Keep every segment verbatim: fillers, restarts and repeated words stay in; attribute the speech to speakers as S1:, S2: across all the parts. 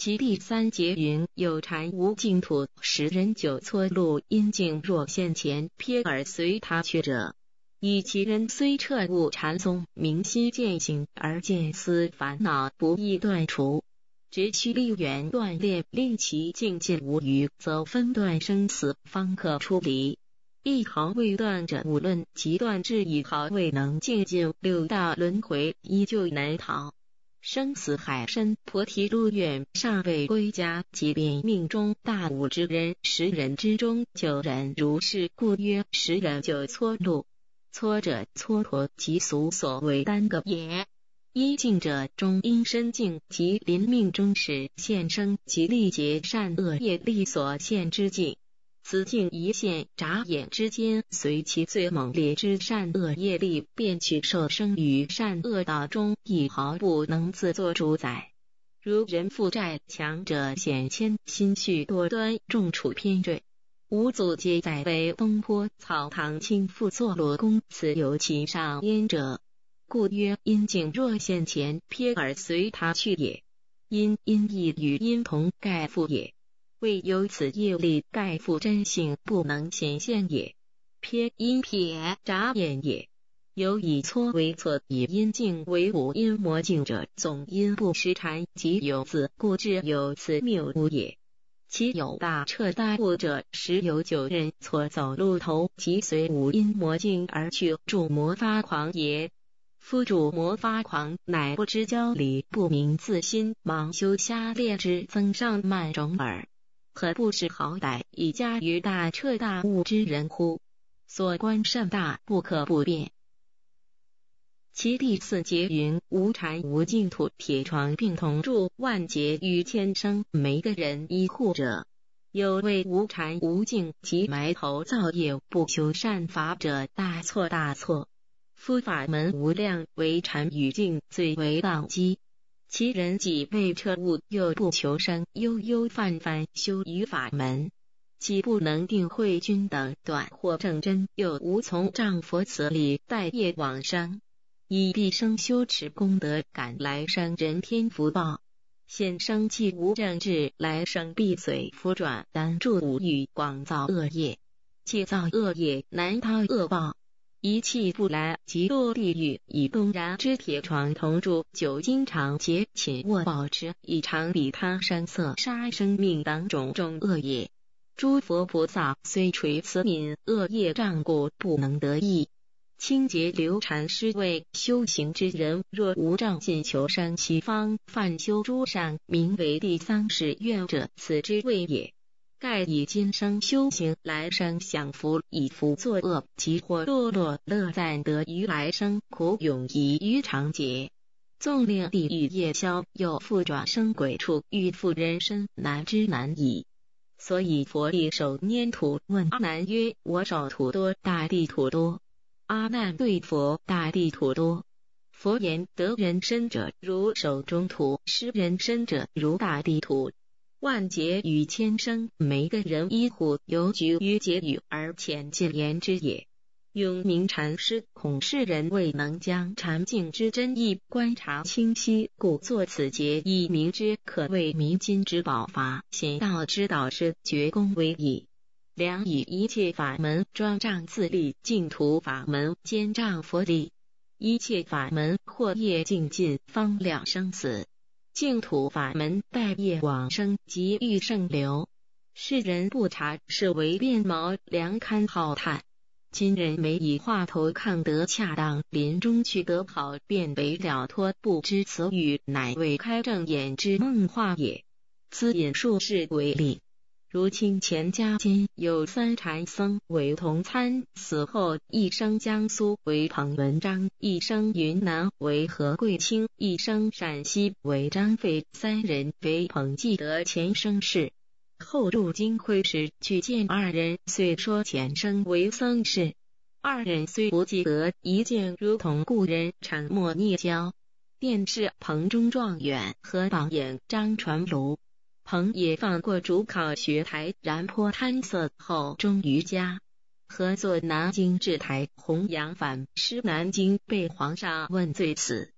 S1: 其第三节云：有禅无净土，十人九错路，因境若现前，瞥而随他去者。以其人虽彻悟禅宗，明心见性，而见思烦恼不易断除，只需力缘锻炼，令其境界无余，则分断生死，方可出离。一毫未断者，无论即断至一毫未能净尽，六道轮回依旧难逃。生死海深，菩提路远，尚未归家。即便命中大悟之人，十人之中九人如是，故曰十人九错路。错者蹉跎，即俗所谓耽搁也。一境者，中因身境及临命终时现生，即历劫善恶业力所现之境。此境一现，眨眼之间，随其最猛烈之善恶业力，便去受生于善恶道中，亦毫不能自作主宰。如人负债，强者险迁，心绪多端，众处偏坠，五祖皆在为东坡草堂倾覆作罗公，此有其上焉者。故曰因境若现前，瞥而随他去也。因因亦与因同，盖复也。未有此业力，盖复真性不能显现也。瞥因瞥眨眼也。有以错为错，以因境为无因魔境者，总因不识禅，即有自故至有此谬误也。其有大彻大悟者，十有九人错走路头，即随无因魔境而去，助魔发狂也。夫主魔发狂，乃不知教理，不明自心，盲修瞎练之增上慢种耳。何不识好歹，以加于大彻大悟之人乎？所观甚大，不可不辨。其第四节云：无禅无净土，铁床并铜柱，万劫与千生，每个人一护者。有谓无禅无净，即埋头造业，不修善法者，大错大错。夫法门无量，唯禅与净最为道基。其人己未彻悟，又不求生，悠悠泛泛修于法门，既不能定慧均等短或正真，又无从仗佛慈力待业往生，以毕生修持功德，感来生人天福报。现生既无正智，来生必随福转，单助无欲，广造恶业。既造恶业，难逃恶报。一气不来，即堕地狱。以东然之铁床铜柱，久经常劫，寝卧保持，以常比他声色杀生命等种种恶业。诸佛菩萨虽垂慈悯，恶业障故，不能得益。清洁流禅师谓修行之人，若无障尽求生其方，犯修诸善，名为第三世愿者，此之谓也。盖以今生修行，来生享福，以福作恶，即或堕落，乐暂得于来生，苦永遗于常劫。纵令地狱业消，又复转生鬼畜，欲复人身，难之难矣。所以佛力手拈土，问阿难曰：我手土多，大地土多？阿难对佛：大地土多。佛言：得人身者，如手中土；失人身者，如大地土。万劫与千生，每个人一户，由局于劫语而浅见言之也。永明禅师恐世人未能将禅境之真意观察清晰，故作此节以明之，可谓弥金之宝法，显道之导师，绝功为矣。良以一切法门专仗自力，净土法门兼仗佛力。一切法门或业尽尽，方了生死。净土法门待业往生，即欲圣流。世人不察，是为变毛，良堪浩叹。今人每以话头看得恰当，临终去得好，便为了脱，不知此语乃为开正眼之梦话也。兹引数事为例。如清前家间有三禅僧为同参，死后一生江苏为彭文章，一生云南为何贵清，一生陕西为张飞，三人为彭继德前生事。后入京会时，去见二人，遂说前生为僧事。二人虽不记得，一见如同故人，谄默蹑交。便是彭中状元和榜眼张传庐。彭也放过主考学台，然颇贪色，后终于家。合作南京制台，弘扬反诗南京，被皇上问罪死。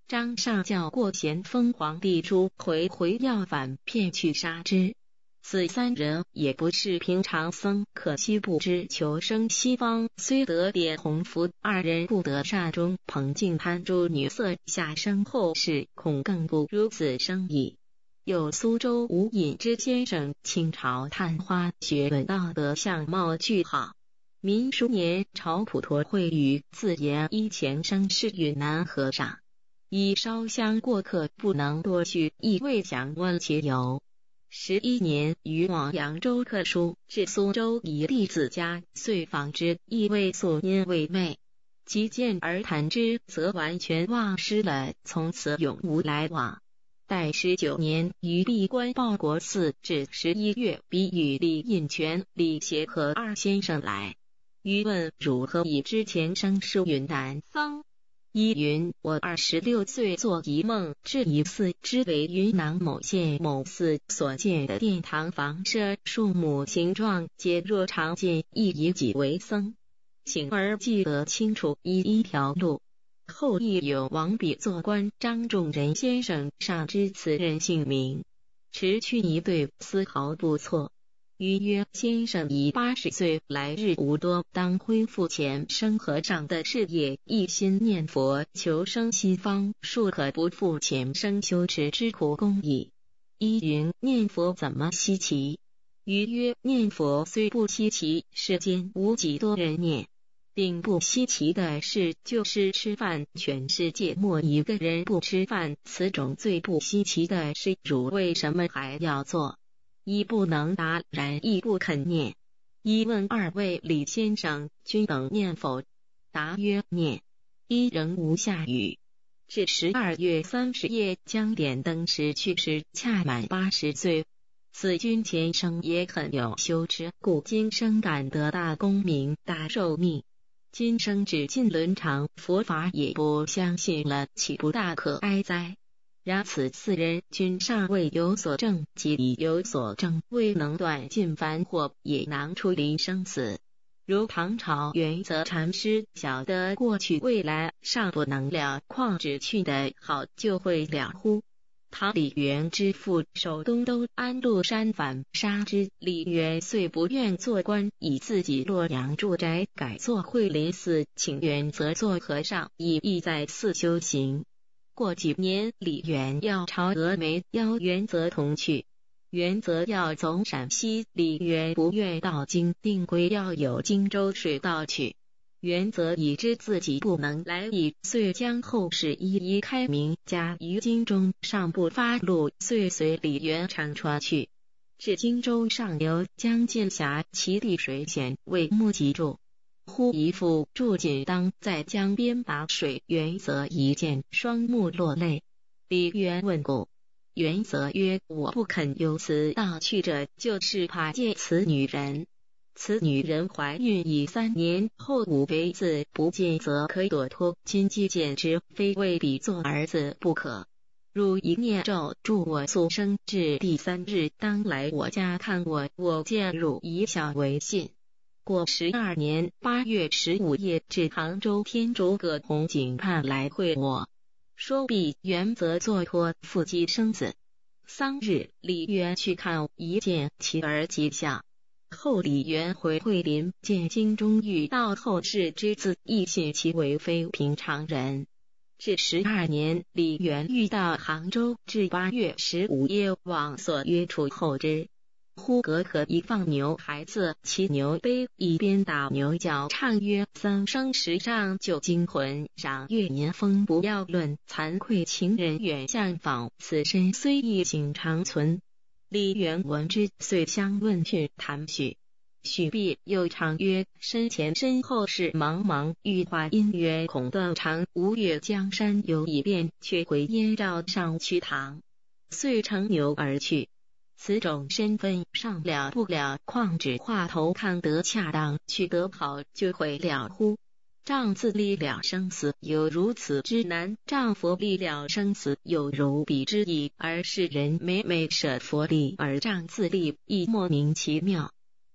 S1: 张上叫过咸丰皇帝朱回回要反，骗去杀之。此三人也不是平常僧，可惜不知求生西方，虽得点鸿福，二人不得善终。彭敬贪诸女色下生后世，恐更不如此生矣。有苏州吴隐之先生，清朝探花，学问道德相貌俱好。民初年朝普陀会语，自言依前生是云南和尚，以烧香过客，不能多叙，亦未详问其由。十一年于往扬州客书，至苏州一弟子家，遂访之，亦为素因为昧。即见而谈之，则完全忘失了，从此永无来往。待十九年于闭关报国寺，至十一月，彼与李印泉、李协和二先生来。余问汝何以之前生是云南僧？一云：我二十六岁做一梦，至一寺，知为云南某县某寺所建的殿堂房舍，树木形状皆若常见，亦以己为僧。醒而记得清楚，一一条路。后亦有王笔做官张仲仁先生，尚知此人姓名。持去一对，丝毫不错。余曰：先生已八十岁，来日无多，当恢复前生和尚的事业，一心念佛，求生西方，庶可不负前生修持之苦功矣。一云：念佛怎么稀奇？余曰：念佛虽不稀奇，世间无几多人念。并不稀奇的事就是吃饭，全世界没一个人不吃饭，此种最不稀奇的事，汝为什么还要做？一不能答，然亦不肯念。一问二位李先生，均等念否？答曰：念。一仍无下语。至十二月三十夜，将点灯时去世，恰满八十岁。此君前生也很有修持，故今生感得大功名，大寿命。今生只尽伦常，佛法也不相信了，岂不大可哀哉？然此四人均尚未有所证，即已有所证，未能断尽凡惑，也难出离生死。如唐朝元则禅师晓得过去未来，尚不能了，况只去得好就会了乎？唐李渊之父守东都安禄山反杀之，李渊虽不愿做官，以自己洛阳住宅改作惠林寺，请元则做和尚，以意在寺修行。过几年，李渊要朝峨眉，邀元则同去。元则要走陕西，李渊不愿到京，定规要有荆州水道去。元则已知自己不能来矣，遂将后事一一开明，加于京中，尚不发露，遂随李渊乘船去。至荆州上游，将近峡，其地水险，为目疾住。忽一妇住锦当在江边打水，元则一见，双目落泪。李渊问故，元则曰：我不肯由此道去者，就是怕见此女人。此女人怀孕已三年，后五肥子，不见则可躲脱，今既见之，非为彼做儿子不可。汝一念咒，祝我速生，至第三日，当来我家看我，我见汝以小为信。过十二年八月十五夜，至杭州天竺阁红井畔来会我。说毕，元则作托父继生子。丧日，李渊去看，一见其儿极像。后李渊回惠林，见京中遇到后世之字，亦信其为非平常人。至十二年，李渊欲到杭州，至八月十五夜，往所约处候之。忽隔河一放牛孩子，骑牛背，一边打牛角，唱曰：三生石上旧精魂，赏月年风不要论，惭愧情人远相访，此身虽异景长存。李渊闻之，遂相问讯谈许。许毕，又唱曰：身前身后事茫茫，欲化姻缘恐断肠，吴越江山犹已变，却回燕赵上瞿塘。遂乘牛而去。此种身份上了不了，况只话头看得恰当，去得好，就会了乎？仗自立了生死，有如此之难；仗佛立了生死，有如彼之易。而世人每每舍佛立而仗自立，亦莫名其妙。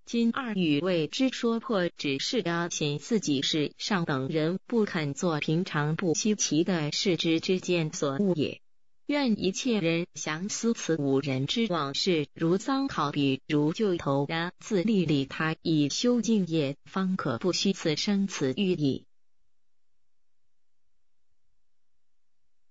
S1: 今二语谓之说破，只是要显自己是上等人，不肯做平常不稀奇的事之之见所误也。愿一切人详思此五人之往事，如遭考比，如就头然自利利他，以修敬业，方可不虚此生此欲矣。